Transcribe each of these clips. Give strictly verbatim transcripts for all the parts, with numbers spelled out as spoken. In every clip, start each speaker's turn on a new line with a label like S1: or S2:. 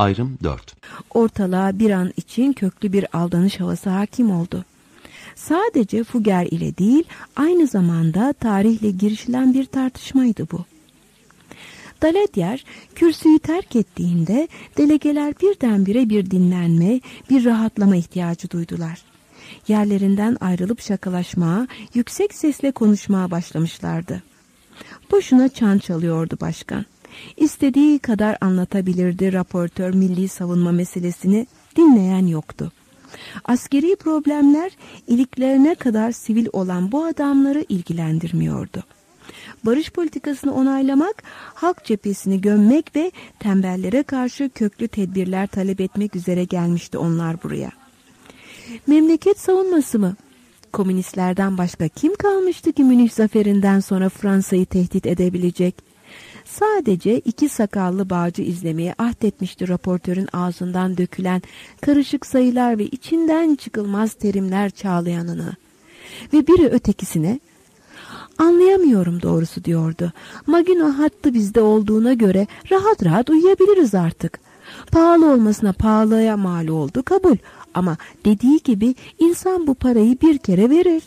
S1: Ayrım dört.
S2: Ortalığa bir an için köklü bir aldanış havası hakim oldu. Sadece Fugger ile değil, aynı zamanda tarihle girişilen bir tartışmaydı bu. Daladier kürsüyü terk ettiğinde delegeler birdenbire bir dinlenme, bir rahatlama ihtiyacı duydular. Yerlerinden ayrılıp şakalaşmaya, yüksek sesle konuşmaya başlamışlardı. Boşuna çan çalıyordu başkan. İstediği kadar anlatabilirdi raportör milli savunma meselesini, dinleyen yoktu. Askeri problemler iliklerine kadar sivil olan bu adamları ilgilendirmiyordu. Barış politikasını onaylamak, halk cephesini gömmek ve tembellere karşı köklü tedbirler talep etmek üzere gelmişti onlar buraya. Memleket savunması mı? Komünistlerden başka kim kalmıştı ki Münih zaferinden sonra Fransa'yı tehdit edebilecek? Sadece iki sakallı bağcı izlemeye ahdetmişti raportörün ağzından dökülen karışık sayılar ve içinden çıkılmaz terimler çağlayanını. Ve biri ötekisine, "Anlayamıyorum doğrusu," diyordu. "Maginot hattı bizde olduğuna göre rahat rahat uyuyabiliriz artık. Pahalı olmasına pahalıya mal oldu, kabul. Ama dediği gibi insan bu parayı bir kere verir."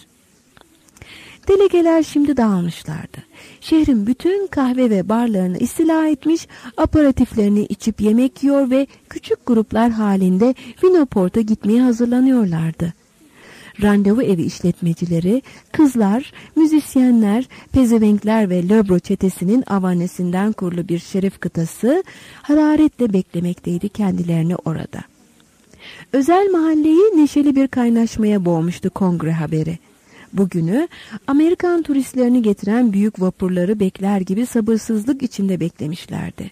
S2: Delegeler şimdi dağılmışlardı. Şehrin bütün kahve ve barlarını istila etmiş, aperatiflerini içip yemek yiyor ve küçük gruplar halinde Vinoport'a gitmeye hazırlanıyorlardı. Randevu evi işletmecileri, kızlar, müzisyenler, pezevenkler ve Löbro çetesinin avanesinden kurulu bir şeref kıtası hararetle beklemekteydi kendilerini orada. Özel mahalleyi neşeli bir kaynaşmaya boğmuştu kongre haberi. Bugünü Amerikan turistlerini getiren büyük vapurları bekler gibi sabırsızlık içinde beklemişlerdi.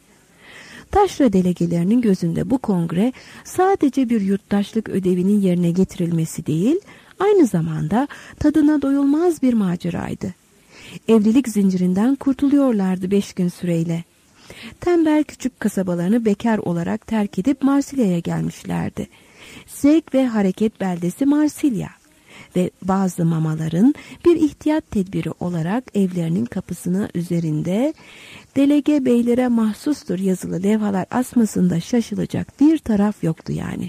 S2: Taşra delegelerinin gözünde bu kongre sadece bir yurttaşlık ödevinin yerine getirilmesi değil, aynı zamanda tadına doyulmaz bir maceraydı. Evlilik zincirinden kurtuluyorlardı beş gün süreyle. Tembel küçük kasabalarını bekar olarak terk edip Marsilya'ya gelmişlerdi. Zevk ve hareket beldesi Marsilya. Ve bazı mamaların bir ihtiyat tedbiri olarak evlerinin kapısına üzerinde delege beylere mahsustur yazılı levhalar asmasında şaşılacak bir taraf yoktu yani.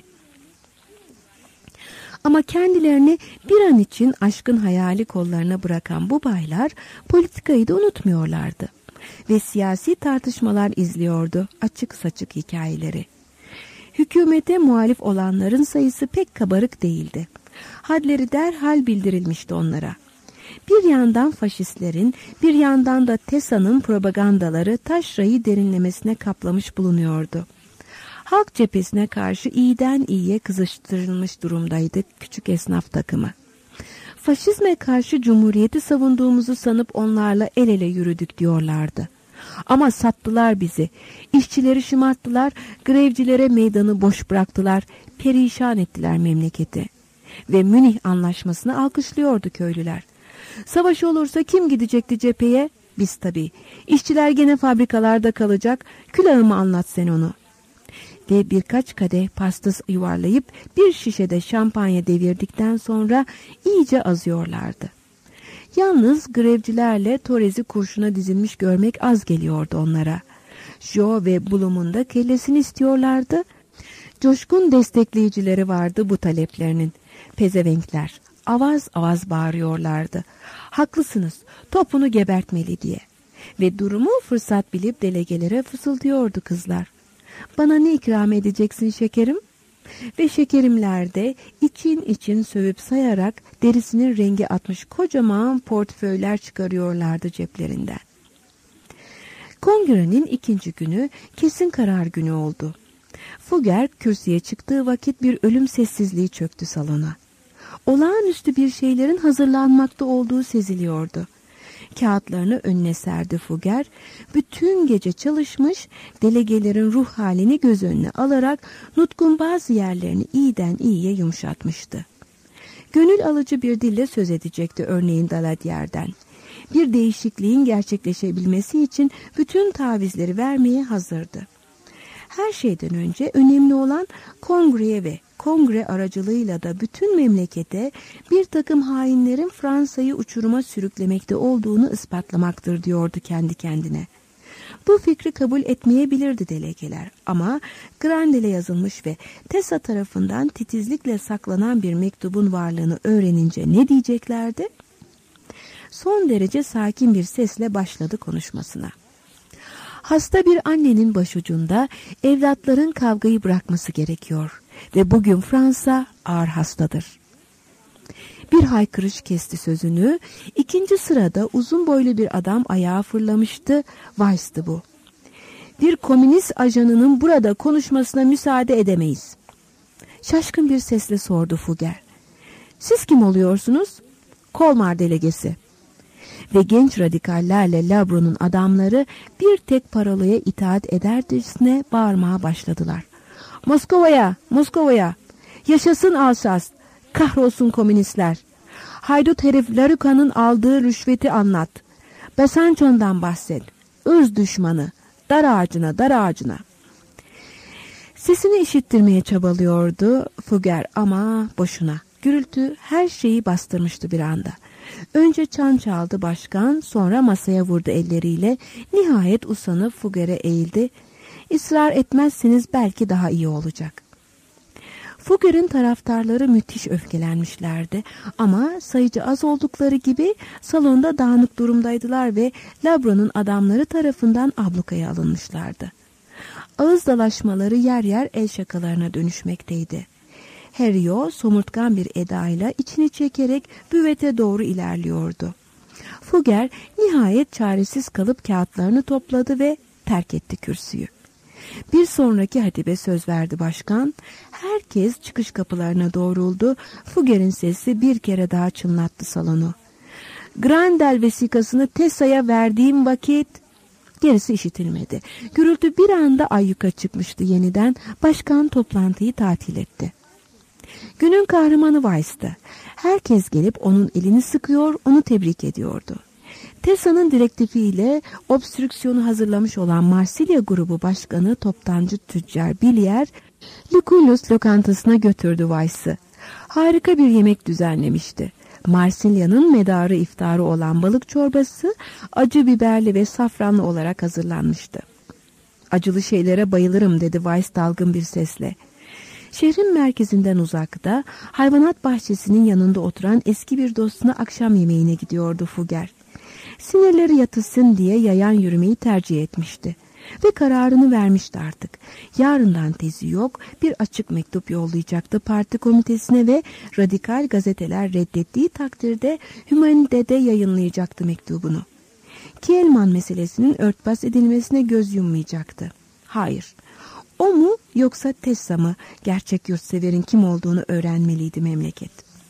S2: Ama kendilerini bir an için aşkın hayali kollarına bırakan bu baylar politikayı da unutmuyorlardı. Ve siyasi tartışmalar izliyordu açık saçık hikayeleri. Hükümete muhalif olanların sayısı pek kabarık değildi. Hadleri derhal bildirilmişti onlara. Bir yandan faşistlerin, bir yandan da TESA'nın propagandaları taşrayı derinlemesine kaplamış bulunuyordu. Halk cephesine karşı iyiden iyiye kızıştırılmış durumdaydı küçük esnaf takımı. Faşizme karşı cumhuriyeti savunduğumuzu sanıp onlarla el ele yürüdük diyorlardı. Ama sattılar bizi. İşçileri şımarttılar, grevcilere meydanı boş bıraktılar, perişan ettiler memleketi. Ve Münih Anlaşması'nı alkışlıyordu köylüler. Savaş olursa kim gidecekti cepheye? Biz tabii. İşçiler gene fabrikalarda kalacak, külahıma anlat sen onu. Ve birkaç kadeh pastas yuvarlayıp bir şişede şampanya devirdikten sonra iyice azıyorlardı. Yalnız grevcilerle Torres'i kurşuna dizilmiş görmek az geliyordu onlara. Jo ve Blum'un da kellesini istiyorlardı. Coşkun destekleyicileri vardı bu taleplerinin. Pezevenkler avaz avaz bağırıyorlardı. Haklısınız, topunu gebertmeli diye. Ve durumu fırsat bilip delegelere fısıldıyordu kızlar. Bana ne ikram edeceksin şekerim? Ve şekerimler de için için sövüp sayarak derisinin rengi atmış kocaman portföyler çıkarıyorlardı ceplerinden. Kongrenin ikinci günü kesin karar günü oldu. Fugger kürsüye çıktığı vakit bir ölüm sessizliği çöktü salona. Olağanüstü bir şeylerin hazırlanmakta olduğu seziliyordu. Kağıtlarını önüne serdi Fugger. Bütün gece çalışmış, delegelerin ruh halini göz önüne alarak nutkun bazı yerlerini iyiden iyiye yumuşatmıştı. Gönül alıcı bir dille söz edecekti örneğin Daladier'den. Bir değişikliğin gerçekleşebilmesi için bütün tavizleri vermeye hazırdı. Her şeyden önce önemli olan kongreye ve kongre aracılığıyla da bütün memlekete bir takım hainlerin Fransa'yı uçuruma sürüklemekte olduğunu ispatlamaktır diyordu kendi kendine. Bu fikri kabul etmeyebilirdi delegeler ama Grandel'e yazılmış ve Tessa tarafından titizlikle saklanan bir mektubun varlığını öğrenince ne diyeceklerdi? Son derece sakin bir sesle başladı konuşmasına. Hasta bir annenin başucunda evlatların kavgayı bırakması gerekiyor ve bugün Fransa ağır hastadır. Bir haykırış kesti sözünü. İkinci sırada uzun boylu bir adam ayağa fırlamıştı. Weiss'tı bu. Bir komünist ajanının burada konuşmasına müsaade edemeyiz. Şaşkın bir sesle sordu Fugger. Siz kim oluyorsunuz? Kolmar delegesi. Ve genç radikallerle Labro'nun adamları bir tek parolaya itaat edercesine bağırmaya başladılar. Moskova'ya, Moskova'ya! Yaşasın Alsas! Kahrolsun komünistler! Haydut herif Laruka'nın aldığı rüşveti anlat. Besançon'dan bahset. Irz düşmanı. Dar ağacına, dar ağacına. Sesini işittirmeye çabalıyordu Fugger ama boşuna. Gürültü her şeyi bastırmıştı bir anda. Önce çan çaldı başkan, sonra masaya vurdu elleriyle. Nihayet usanıp Fugger'e eğildi. İsrar etmezseniz belki daha iyi olacak. Fugger'in taraftarları müthiş öfkelenmişlerdi ama sayıcı az oldukları gibi salonda dağınık durumdaydılar ve Labro'nun adamları tarafından ablukaya alınmışlardı. Ağız dalaşmaları yer yer el şakalarına dönüşmekteydi. Herriot somurtkan bir edayla içini çekerek büvete doğru ilerliyordu. Fugger nihayet çaresiz kalıp kağıtlarını topladı ve terk etti kürsüyü. Bir sonraki hatibe söz verdi başkan. Herkes çıkış kapılarına doğruldu. Fugger'in sesi bir kere daha çınlattı salonu. Grandel vesikasını Tessa'ya verdiğim vakit... Gerisi işitilmedi. Gürültü bir anda ayyuka çıkmıştı yeniden. Başkan toplantıyı tatil etti. Günün kahramanı Weiss'tı. Herkes gelip onun elini sıkıyor, onu tebrik ediyordu. Tessa'nın direktifiyle obstrüksiyonu hazırlamış olan Marsilya grubu başkanı toptancı tüccar Billier, Lucullus lokantasına götürdü Weiss'ı. Harika bir yemek düzenlemişti. Marsilya'nın medarı iftarı olan balık çorbası acı biberli ve safranlı olarak hazırlanmıştı. Acılı şeylere bayılırım dedi Weiss dalgın bir sesle. Şehrin merkezinden uzakta hayvanat bahçesinin yanında oturan eski bir dostuna akşam yemeğine gidiyordu Fugger. Sinirleri yatışsın diye yayan yürümeyi tercih etmişti. Ve kararını vermişti artık. Yarından tezi yok, bir açık mektup yollayacaktı parti komitesine ve radikal gazeteler reddettiği takdirde Hümanide'de yayınlayacaktı mektubunu. Kielman meselesinin örtbas edilmesine göz yummayacaktı. Hayır, o mu yoksa Tessa mı gerçek yurtseverin kim olduğunu öğrenmeliydi memleket.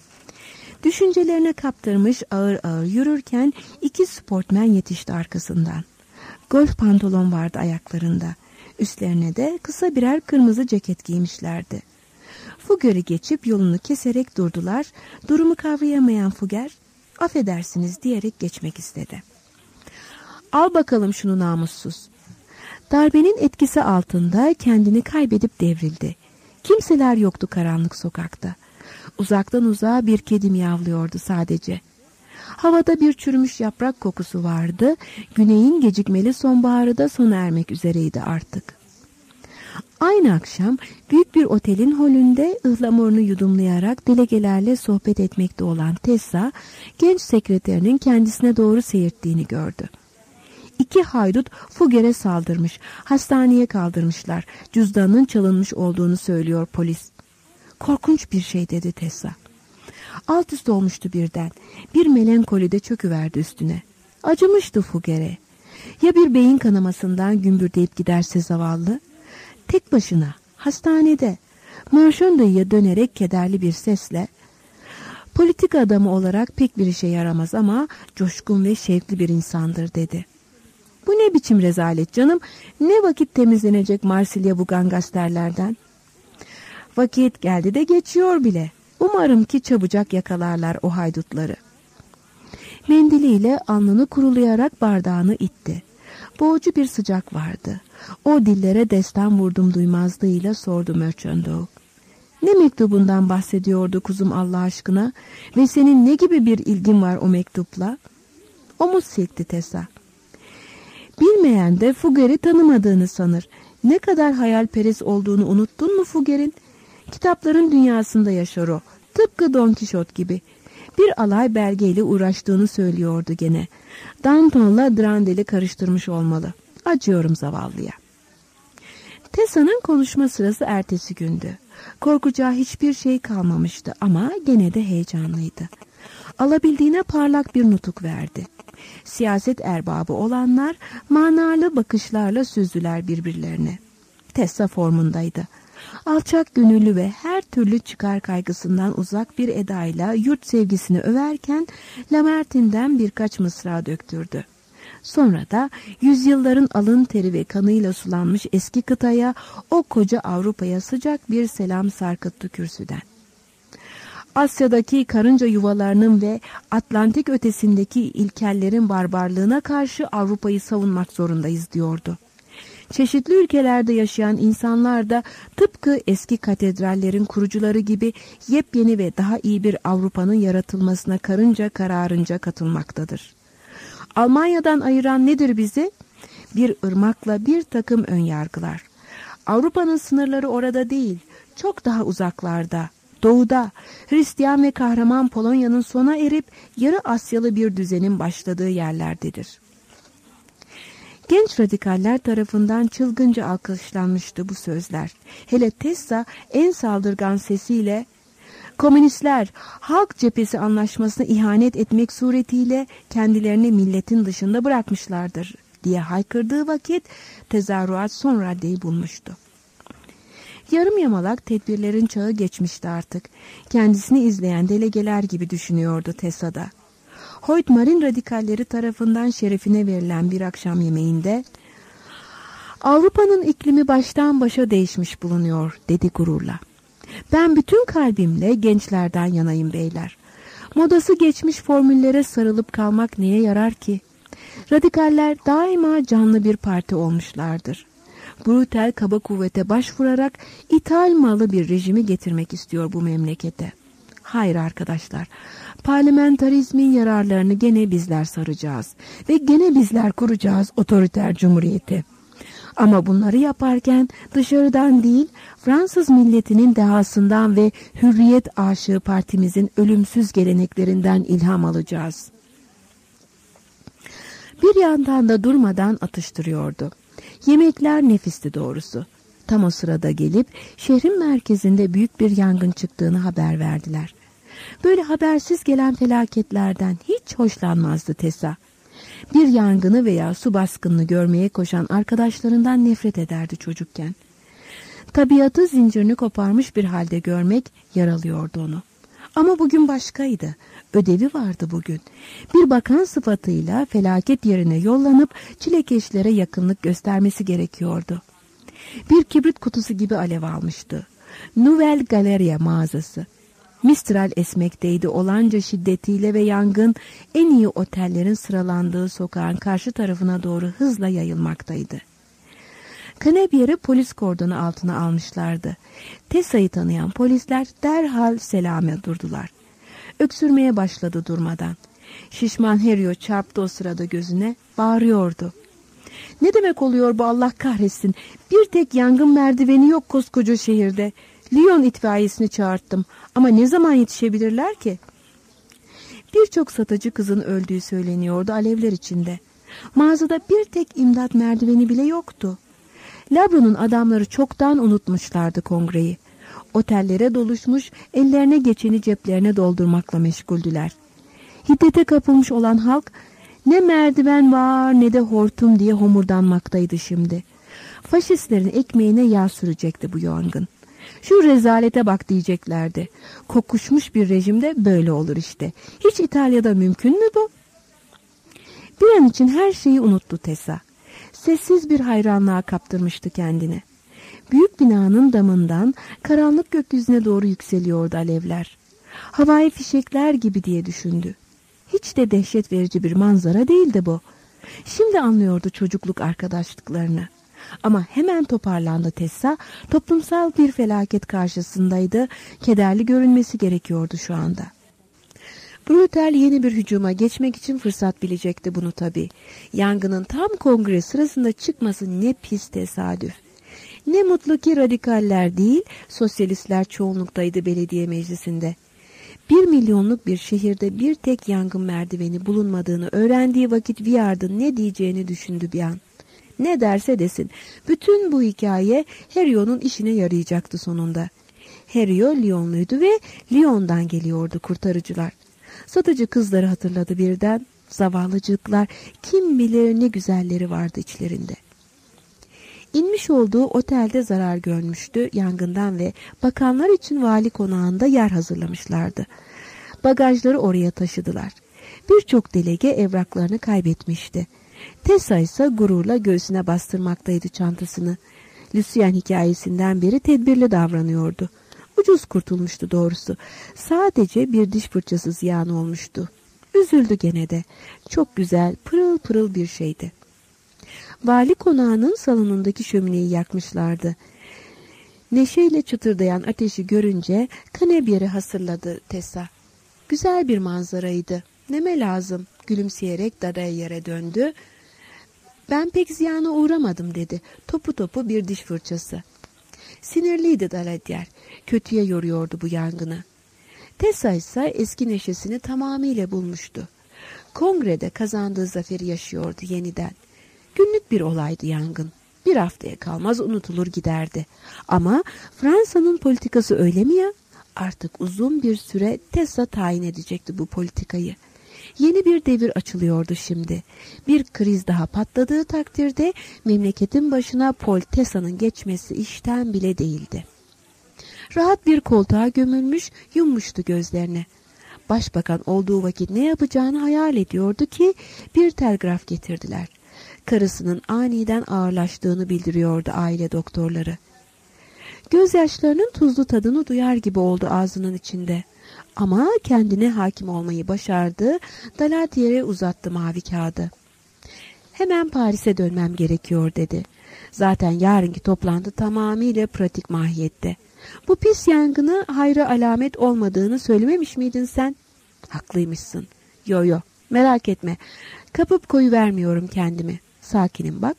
S2: Düşüncelerine kaptırmış ağır ağır yürürken iki sportmen yetişti arkasından. Golf pantolon vardı ayaklarında. Üstlerine de kısa birer kırmızı ceket giymişlerdi. Fugger'i geçip yolunu keserek durdular. Durumu kavrayamayan Fugger, affedersiniz diyerek geçmek istedi. Al bakalım şunu namussuz. Darbenin etkisi altında kendini kaybedip devrildi. Kimseler yoktu karanlık sokakta. Uzaktan uzağa bir kedi miyavlıyordu sadece. Havada bir çürümüş yaprak kokusu vardı. Güneyin gecikmeli sonbaharı da sona ermek üzereydi artık. Aynı akşam büyük bir otelin holünde ıhlamurunu yudumlayarak delegelerle sohbet etmekte olan Tessa, genç sekreterinin kendisine doğru seyirttiğini gördü. İki haydut Fugger'e saldırmış, hastaneye kaldırmışlar. Cüzdanının çalınmış olduğunu söylüyor polis. Korkunç bir şey dedi Tessa. Alt üst olmuştu birden. Bir melankoli de çöküverdi üstüne. Acımıştı Fugger'e. Ya bir beyin kanamasından gümbürdeyip giderse zavallı? Tek başına, hastanede. Marşonda'ya dönerek kederli bir sesle, politika adamı olarak pek bir işe yaramaz ama coşkun ve şevkli bir insandır dedi. Bu ne biçim rezalet canım? Ne vakit temizlenecek Marsilya bu gangasterlerden? Vakit geldi de geçiyor bile. Umarım ki çabucak yakalarlar o haydutları. Mendiliyle alnını kurulayarak bardağını itti. Boğucu bir sıcak vardı. O dillere destan vurdum duymazlığıyla sordu Merchandow. Ne mektubundan bahsediyordu kuzum Allah aşkına? Ve senin ne gibi bir ilgin var o mektupla? Omuz silkti Tessa. Bilmeyen de Fugger'i tanımadığını sanır. Ne kadar hayalperest olduğunu unuttun mu Fugger'in? Kitapların dünyasında yaşar o. Tıpkı Don Kişot gibi. Bir alay belgeyle uğraştığını söylüyordu gene. Danton'la Drandel'i karıştırmış olmalı. Acıyorum zavallıya. Tessa'nın konuşma sırası ertesi gündü. Korkacağı hiçbir şey kalmamıştı ama gene de heyecanlıydı. Alabildiğine parlak bir nutuk verdi. Siyaset erbabı olanlar manalı bakışlarla süzdüler birbirlerine. Tessa formundaydı. Alçak gönüllü ve her türlü çıkar kaygısından uzak bir edayla yurt sevgisini överken Lamartine'den birkaç mısra döktürdü. Sonra da yüzyılların alın teri ve kanıyla sulanmış eski kıtaya, o koca Avrupa'ya sıcak bir selam sarkıttı kürsüden. Asya'daki karınca yuvalarının ve Atlantik ötesindeki ilkellerin barbarlığına karşı Avrupa'yı savunmak zorundayız diyordu. Çeşitli ülkelerde yaşayan insanlar da tıpkı eski katedrallerin kurucuları gibi yepyeni ve daha iyi bir Avrupa'nın yaratılmasına karınca kararınca katılmaktadır. Almanya'dan ayıran nedir bizi? Bir ırmakla bir takım önyargılar. Avrupa'nın sınırları orada değil, çok daha uzaklarda, doğuda, Hristiyan ve kahraman Polonya'nın sona erip yarı Asyalı bir düzenin başladığı yerlerdedir. Genç radikaller tarafından çılgınca alkışlanmıştı bu sözler. Hele Tessa en saldırgan sesiyle "Komünistler, halk cephesi anlaşmasına ihanet etmek suretiyle kendilerini milletin dışında bırakmışlardır" diye haykırdığı vakit tezahürat son raddeyi bulmuştu. Yarım yamalak tedbirlerin çağı geçmişti artık. Kendisini izleyen delegeler gibi düşünüyordu Tessa'da. Hoyt-Marin radikalleri tarafından şerefine verilen bir akşam yemeğinde "Avrupa'nın iklimi baştan başa değişmiş bulunuyor" dedi gururla. "Ben bütün kalbimle gençlerden yanayım beyler. Modası geçmiş formüllere sarılıp kalmak neye yarar ki? Radikaller daima canlı bir parti olmuşlardır. Brutal kaba kuvvete başvurarak ithal malı bir rejimi getirmek istiyor bu memlekete. Hayır arkadaşlar, parlamentarizmin yararlarını gene bizler saracağız ve gene bizler kuracağız otoriter cumhuriyeti. Ama bunları yaparken dışarıdan değil, Fransız milletinin dehasından ve hürriyet aşığı partimizin ölümsüz geleneklerinden ilham alacağız." Bir yandan da durmadan atıştırıyordu. Yemekler nefisti doğrusu. Tam o sırada gelip şehrin merkezinde büyük bir yangın çıktığını haber verdiler. Böyle habersiz gelen felaketlerden hiç hoşlanmazdı Tessa. Bir yangını veya su baskınını görmeye koşan arkadaşlarından nefret ederdi çocukken. Tabiatı zincirini koparmış bir halde görmek yaralıyordu onu. Ama bugün başkaydı. Ödevi vardı bugün. Bir bakan sıfatıyla felaket yerine yollanıp çilekeşlere yakınlık göstermesi gerekiyordu. Bir kibrit kutusu gibi alev almıştı. Nouvelle Galeria mağazası. Mistral esmekteydi olanca şiddetiyle ve yangın en iyi otellerin sıralandığı sokağın karşı tarafına doğru hızla yayılmaktaydı. Kanebier'i polis kordonu altına almışlardı. Tessa'yı tanıyan polisler derhal selame durdular. Öksürmeye başladı durmadan. Şişman Heryo çarptı o sırada gözüne, bağırıyordu. "Ne demek oluyor bu Allah kahretsin? Bir tek yangın merdiveni yok koskoca şehirde. Lyon itfaiyesini çağırttım ama ne zaman yetişebilirler ki?" Birçok satıcı kızın öldüğü söyleniyordu alevler içinde. Mağazada bir tek imdat merdiveni bile yoktu. Labro'nun adamları çoktan unutmuşlardı kongreyi. Otellere doluşmuş, ellerine geçeni ceplerine doldurmakla meşguldüler. Hiddete kapılmış olan halk ne merdiven var ne de hortum diye homurdanmaktaydı şimdi. Faşistlerin ekmeğine yağ sürecekti bu yangın. Şu rezalete bak diyeceklerdi. Kokuşmuş bir rejimde böyle olur işte. Hiç İtalya'da mümkün mü bu? Bir an için her şeyi unuttu Tessa. Sessiz bir hayranlığa kaptırmıştı kendini. Büyük binanın damından karanlık gökyüzüne doğru yükseliyordu alevler. Havai fişekler gibi diye düşündü. Hiç de dehşet verici bir manzara değildi bu. Şimdi anlıyordu çocukluk arkadaşlıklarını. Ama hemen toparlandı Tessa, toplumsal bir felaket karşısındaydı, kederli görünmesi gerekiyordu şu anda. Brutal yeni bir hücuma geçmek için fırsat bilecekti bunu tabii. Yangının tam kongre sırasında çıkması ne pis tesadüf. Ne mutlu ki radikaller değil, sosyalistler çoğunluktaydı belediye meclisinde. Bir milyonluk bir şehirde bir tek yangın merdiveni bulunmadığını öğrendiği vakit Viard'ın ne diyeceğini düşündü bir an. Ne derse desin, bütün bu hikaye Herriot'un işine yarayacaktı sonunda. Herriot Lyonluydu ve Lyon'dan geliyordu kurtarıcılar. Satıcı kızları hatırladı birden. Zavallıcıklar, kim bilir ne güzelleri vardı içlerinde. İnmiş olduğu otelde zarar görmüştü yangından ve bakanlar için vali konağında yer hazırlamışlardı. Bagajları oraya taşıdılar. Birçok delege evraklarını kaybetmişti. Tessa ise gururla göğsüne bastırmaktaydı çantasını. Lucien hikayesinden beri tedbirli davranıyordu. Ucuz kurtulmuştu doğrusu. Sadece bir diş fırçası ziyan olmuştu. Üzüldü gene de. Çok güzel, pırıl pırıl bir şeydi. Vali konağının salonundaki şömineyi yakmışlardı. Neşeyle çıtırdayan ateşi görünce kanebyeri hasırladı Tessa. Güzel bir manzaraydı. Neme lazım? Gülümseyerek dadaya yere döndü. Ben pek ziyana uğramadım dedi. Topu topu bir diş fırçası. Sinirliydi Daladier. Kötüye yoruyordu bu yangını. Tessa ise eski neşesini tamamıyla bulmuştu. Kongrede kazandığı zaferi yaşıyordu yeniden. Günlük bir olaydı yangın. Bir haftaya kalmaz unutulur giderdi. Ama Fransa'nın politikası öyle mi ya? Artık uzun bir süre Tessa tayin edecekti bu politikayı. Yeni bir devir açılıyordu şimdi. Bir kriz daha patladığı takdirde memleketin başına Paul Tessa'nın geçmesi işten bile değildi. Rahat bir koltuğa gömülmüş, yummuştu gözlerini. Başbakan olduğu vakit ne yapacağını hayal ediyordu ki bir telgraf getirdiler. Karısının aniden ağırlaştığını bildiriyordu aile doktorları. Gözyaşlarının tuzlu tadını duyar gibi oldu ağzının içinde. Ama kendine hakim olmayı başardı, Daladier'e uzattı mavi kağıdı. Hemen Paris'e dönmem gerekiyor dedi. Zaten yarınki toplantı tamamıyla pratik mahiyette. Bu pis yangını hayra alamet olmadığını söylememiş miydin sen? Haklıymışsın. Yo yo, merak etme. Kapıp koyuvermiyorum kendimi. Sakinim bak.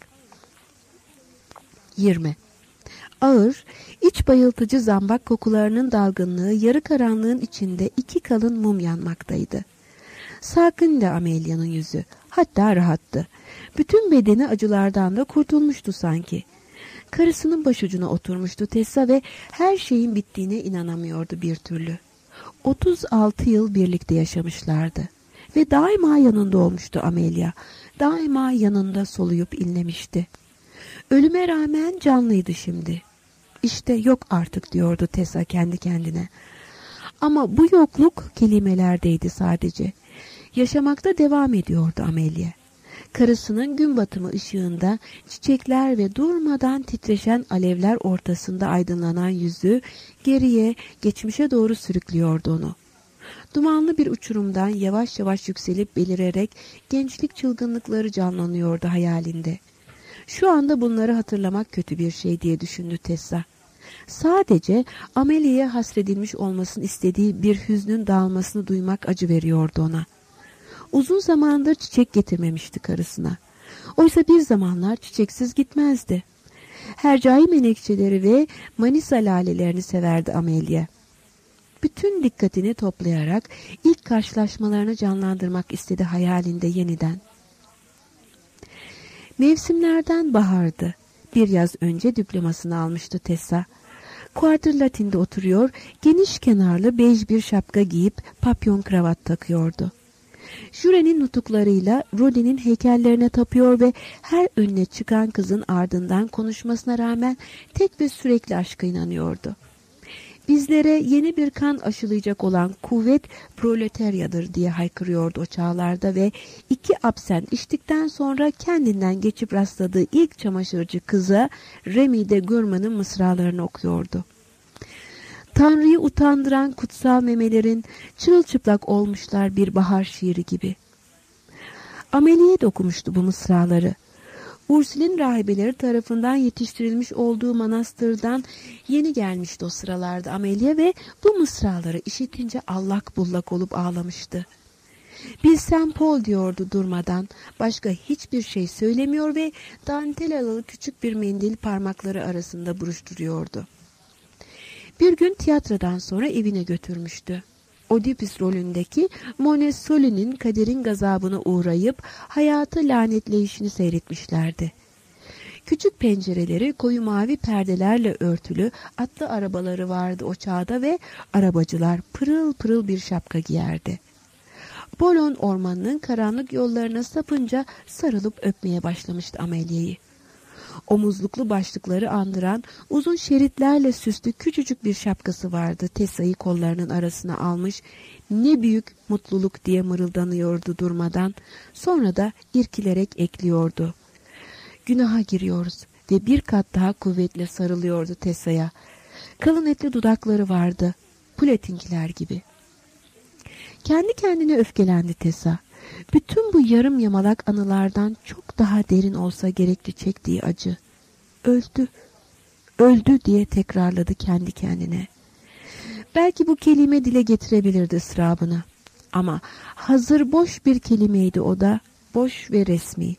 S2: yirmi. Ağır, iç bayıltıcı zambak kokularının dalgınlığı yarı karanlığın içinde iki kalın mum yanmaktaydı. Sakindi Amelia'nın yüzü. Hatta rahattı. Bütün bedeni acılardan da kurtulmuştu sanki. Karısının başucuna oturmuştu Tessa ve her şeyin bittiğine inanamıyordu bir türlü. otuz altı yıl birlikte yaşamışlardı. Ve daima yanında olmuştu Amelia. Daima yanında soluyup inlemişti. Ölüme rağmen canlıydı şimdi. İşte yok artık diyordu Tessa kendi kendine. Ama bu yokluk kelimelerdeydi sadece. Yaşamakta devam ediyordu Amelia. Karısının gün batımı ışığında çiçekler ve durmadan titreşen alevler ortasında aydınlanan yüzü geriye, geçmişe doğru sürüklüyordu onu. Dumanlı bir uçurumdan yavaş yavaş yükselip belirerek gençlik çılgınlıkları canlanıyordu hayalinde. Şu anda bunları hatırlamak kötü bir şey diye düşündü Tessa. Sadece Amelia'ya hasredilmiş olmasını istediği bir hüznün dağılmasını duymak acı veriyordu ona. Uzun zamandır çiçek getirmemişti karısına. Oysa bir zamanlar çiçeksiz gitmezdi. Hercai menekşeleri ve Manisa lalelerini severdi Amelia. Bütün dikkatini toplayarak ilk karşılaşmalarını canlandırmak istedi hayalinde yeniden. Mevsimlerden bahardı. Bir yaz önce diplomasını almıştı Tessa. Quartier Latin'de oturuyor, geniş kenarlı bej bir şapka giyip papyon kravat takıyordu. Jürenin nutuklarıyla Rodin'in heykellerine tapıyor ve her önüne çıkan kızın ardından konuşmasına rağmen tek ve sürekli aşka inanıyordu. Bizlere yeni bir kan aşılayacak olan kuvvet proletaryadır diye haykırıyordu o çağlarda ve iki absent içtikten sonra kendinden geçip rastladığı ilk çamaşırcı kıza Remy de Gourmand'ın mısralarını okuyordu. Tanrı'yı utandıran kutsal memelerin çırılçıplak olmuşlar bir bahar şiiri gibi. Amelie'ye de okumuştu bu mısraları. Ursul'in rahibeleri tarafından yetiştirilmiş olduğu manastırdan yeni gelmişti o sıralarda Amelia ve bu mısraları işitince allak bullak olup ağlamıştı. Bilsem Paul diyordu durmadan, başka hiçbir şey söylemiyor ve dantelalı küçük bir mendil parmakları arasında buruşturuyordu. Bir gün tiyatrodan sonra evine götürmüştü. Oedipus rolündeki Montesoli'nin kaderin gazabına uğrayıp hayatı lanetleyişini seyretmişlerdi. Küçük pencereleri koyu mavi perdelerle örtülü atlı arabaları vardı o çağda ve arabacılar pırıl pırıl bir şapka giyerdi. Bolon ormanının karanlık yollarına sapınca sarılıp öpmeye başlamıştı Amelia'yı. Omuzluklu başlıkları andıran uzun şeritlerle süslü küçücük bir şapkası vardı. Tessa'yı kollarının arasına almış, ne büyük mutluluk diye mırıldanıyordu durmadan. Sonra da irkilerek ekliyordu. Günaha giriyoruz ve bir kat daha kuvvetle sarılıyordu Tessa'ya. Kalın etli dudakları vardı, platinkiler gibi. Kendi kendine öfkelendi Tessa. Bütün bu yarım yamalak anılardan çok daha derin olsa gerekli çektiği acı. Öldü, öldü diye tekrarladı kendi kendine. Belki bu kelime dile getirebilirdi ıstırabını. Ama hazır boş bir kelimeydi o da, boş ve resmi.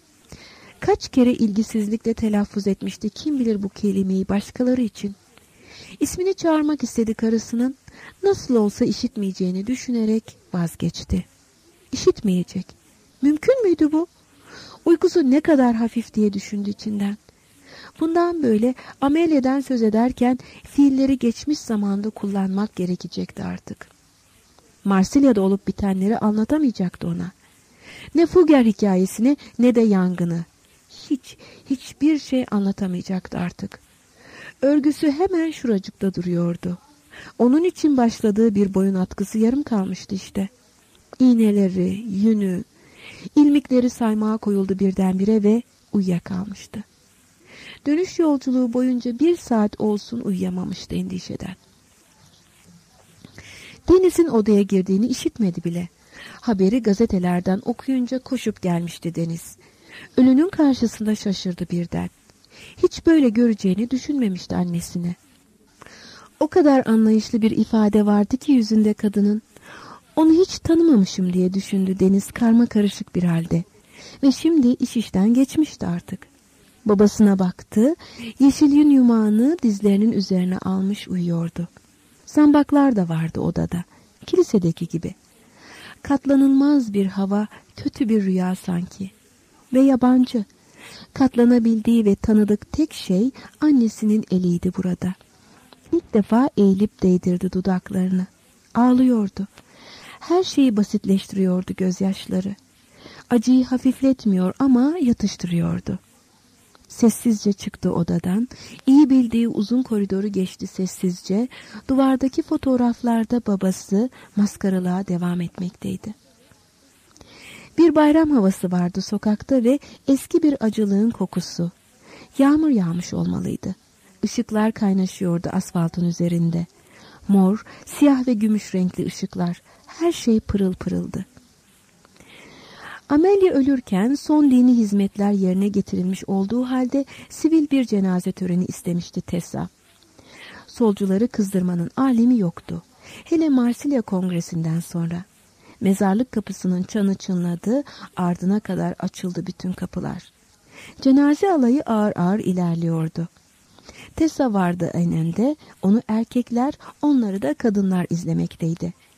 S2: Kaç kere ilgisizlikle telaffuz etmişti kim bilir bu kelimeyi başkaları için. İsmini çağırmak istedi karısının, nasıl olsa işitmeyeceğini düşünerek vazgeçti. İşitmeyecek. Mümkün müydü bu? Uykusu ne kadar hafif diye düşündü içinden. Bundan böyle Amelia'dan söz ederken fiilleri geçmiş zamanda kullanmak gerekecekti artık. Marsilya'da olup bitenleri anlatamayacaktı ona. Ne Fugger hikayesini ne de yangını. Hiç, hiçbir şey anlatamayacaktı artık. Örgüsü hemen şuracıkta duruyordu. Onun için başladığı bir boyun atkısı yarım kalmıştı işte. İğneleri, yünü, ilmikleri saymaya koyuldu birdenbire ve uyuyakalmıştı. Dönüş yolculuğu boyunca bir saat olsun uyuyamamıştı endişeden. Deniz'in odaya girdiğini işitmedi bile. Haberi gazetelerden okuyunca koşup gelmişti Deniz. Ölünün karşısında şaşırdı birden. Hiç böyle göreceğini düşünmemişti annesine. O kadar anlayışlı bir ifade vardı ki yüzünde kadının. Onu hiç tanımamışım diye düşündü Deniz karma karışık bir halde. Ve şimdi iş işten geçmişti artık. Babasına baktı, yeşil yün yumağını dizlerinin üzerine almış uyuyordu. Zambaklar da vardı odada, kilisedeki gibi. Katlanılmaz bir hava, kötü bir rüya sanki. Ve yabancı. Katlanabildiği ve tanıdık tek şey annesinin eliydi burada. İlk defa eğilip değdirdi dudaklarını. Ağlıyordu. Her şeyi basitleştiriyordu gözyaşları. Acıyı hafifletmiyor ama yatıştırıyordu. Sessizce çıktı odadan. İyi bildiği uzun koridoru geçti sessizce. Duvardaki fotoğraflarda babası maskaralığa devam etmekteydi. Bir bayram havası vardı sokakta ve eski bir acılığın kokusu. Yağmur yağmış olmalıydı. Işıklar kaynaşıyordu asfaltın üzerinde. Mor, siyah ve gümüş renkli ışıklar. Her şey pırıl pırıldı. Amelia ölürken son dini hizmetler yerine getirilmiş olduğu halde sivil bir cenaze töreni istemişti Tessa. Solcuları kızdırmanın alemi yoktu. Hele Marsilya Kongresi'nden sonra. Mezarlık kapısının çanı çınladı, ardına kadar açıldı bütün kapılar. Cenaze alayı ağır ağır ilerliyordu. Tessa vardı en önde, onu erkekler, onları da kadınlar izlemekteydi.